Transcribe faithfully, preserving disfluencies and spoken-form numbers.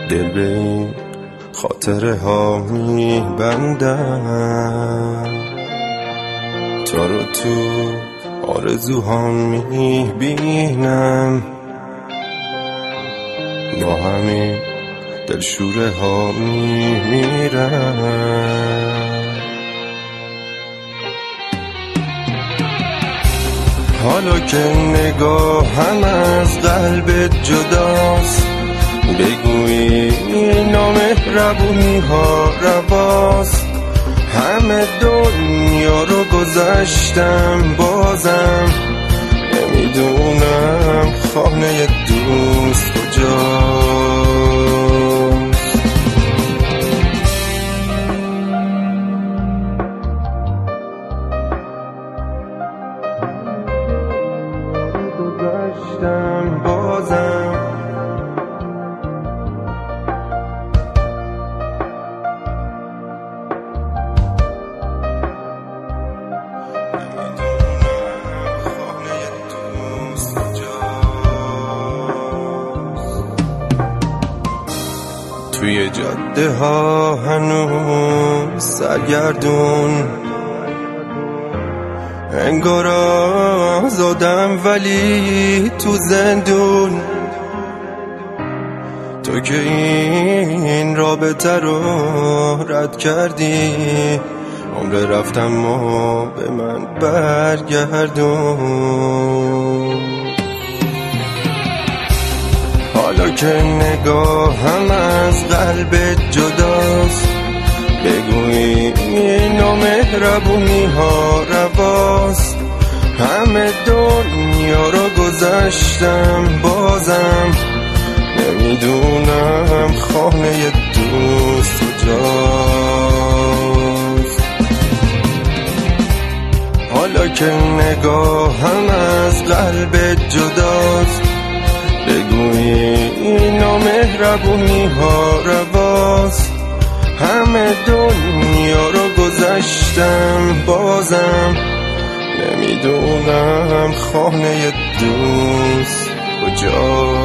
دل به این خاطره ها میبندم، تو رو تو آرزوها میبینم، با همین دلشوره ها میمیرم. حالا که نگاهم از قلب جداست، بگویی نامهربونی ها رواست. همه دنیا رو گذشتم، بازم نمیدونم خانه دوست کجاست. گذشتم بازم توی جاده ها هنوز سرگردون، انگار آزادم ولی تو زندون. تو که این رابطه رو رد کردی، عمر رفتم و به من برگردون. حالا که نگاهم از قلب جداست، بگویی نامهربونی ها رواست. همه دنیا رو گذشتم، بازم نمیدونم خانه دوست کجاست. حالا که نگاهم از قلب جداست، بگویی نامهربونی ها رواست. همه دنیا رو گذشتم، بازم نمیدونم خانه دوست کجاست.